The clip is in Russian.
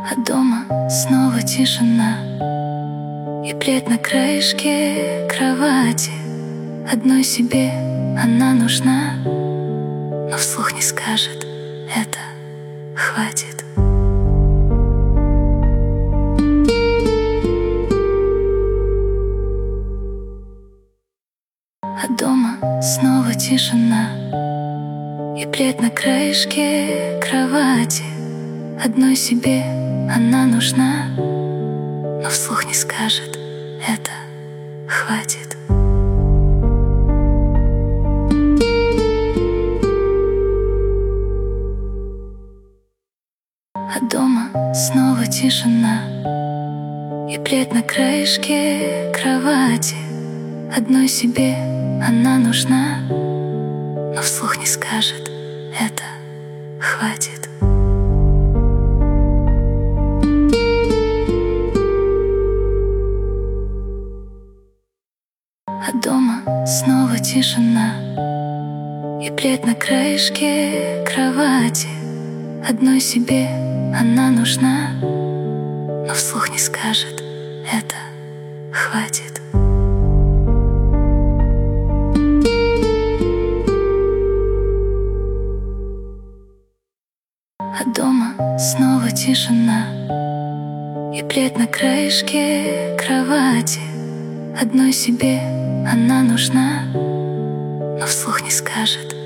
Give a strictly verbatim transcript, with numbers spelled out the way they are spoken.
А дома снова тишина и плед на краешке кровати. Одной себе она нужна, но вслух не скажет: это хватит. А дома снова тишина и плед на краешке кровати. Одной себе она нужна, но вслух не скажет: это хватит. А дома снова тишина и плед на краешке кровати. Одной себе она нужна, но вслух не скажет: это хватит. А дома снова тишина и плед на краешке кровати. Одной себе она нужна, но вслух не скажет: это хватит. А дома снова тишина и плед на краешке кровати. Одной себе она нужна, но вслух не скажет: